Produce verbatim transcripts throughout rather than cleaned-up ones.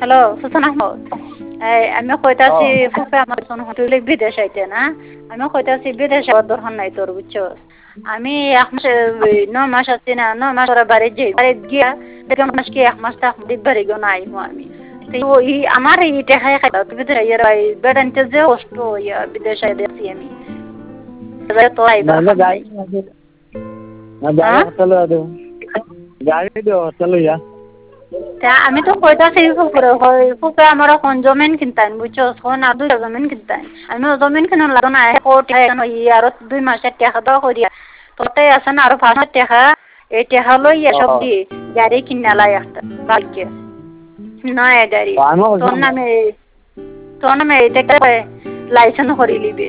hello সুসন Ahmad এই আমি কইতাছি ফুফে আমার সোন হতুলে বিদেশ আইতে না আমি কইতাছি বিদেশ আর দরকার নাই তোর বুঝছো আমি এক মাস ন মাস আছি না ন মাস ওরা বাড়ি যাই বাড়ি গিয়া দেখলাম মাস কি এক মাস থাক বাড়ি গো নাই আমি তো ই আমার এই টাকায় খাই তুমি তো ইয়ার বেড়ানতে যে কষ্ট ইয়া বিদেশে দেখছি আমি তো আইবা না গাড়ি না গাড়ি হোটেলে আদো গাড়ি দিও হোটেলে ইয়া তা আমি তো কইতাছি ফুফুরে হয় ফুফে আমার কোন জমিন কিনতাম বুঝছো কোন আর দুই জমিন কিনতাম আমি জমিন কিনা লাগো না কোটি আর দুই মাসের টাকা দাও করিয়া তোতে আছে না আর পাঁচ টাকা এই টাকা লই সব দি গাড়ি কিনা লাই একটা কালকে নয় গাড়ি তোর নামে তোর নামে এটা লাইসেন্স করি লিবে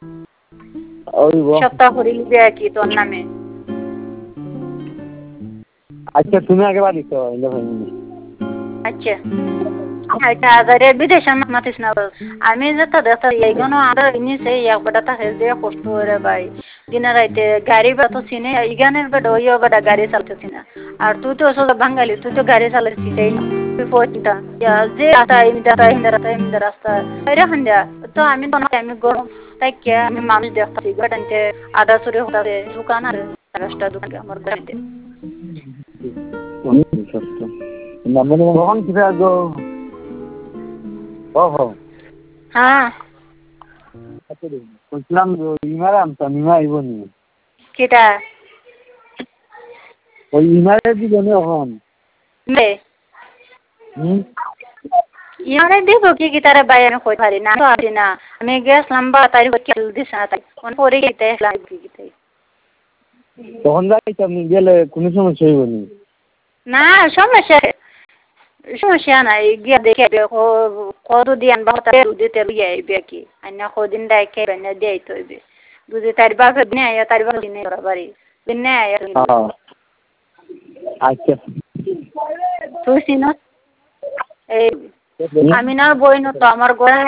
সপ্তাহ করি লিবে কি তোর নামে আচ্ছা তুমি আগে বাড়ি তো আচ্ছা আচ্ছা আরে বিদেশে মাতিস না আমি যেটা দেখতে এইগুলো আর নিচে এক বেটা থাকে যে কষ্ট করে ভাই দিনে রাইতে গাড়ি বা তো চিনে ইগানের বেটা ওই বেটা গাড়ি চালাতেছি না আর তুই তো আসলে বাঙালি তুই তো গাড়ি চালাচ্ছিস এই তুই পয়সা যে রাস্তা এমনি রাস্তা এমনি রাস্তা এমনি রাস্তা এরা খান্ডা তো আমি তো আমি গরম তাই কে আমি মানুষ দেখতেছি বেটানতে আদা চুরি হতে দোকান আর রাস্তা দোকান আমার গাড়িতে মানে কখন কিসে আসবো ও হো হ্যাঁ বলছিলাম ইমারে আনতো ইমা আইব নি কেটা ওই ইমারে দিবে নি এখন ইয়ারে দিব কি কি তারা বাইরে আমি কই পারি না তো আসি না আমি গেছিলাম বা তারিখ কেল দিছ না তাই কোন পরে গেতে আসলাম কি কি তাই তখন যাইতে আপনি গেলে কোনো সমস্যা হইব নি না সমস্যা সমস্যা নাই গিয়া দেখে কত দিয়ান বা দিতে লইয়া আইবে কি আইনা কদিন ডাইকে বানা দেই তো হইবে বুঝি তার বাপে দিনে আয়া তার বাপে দিনে বাড়ি দিনে আয়া আচ্ছা তুই চিনো এই আমি না বই ন তো আমার গোড়া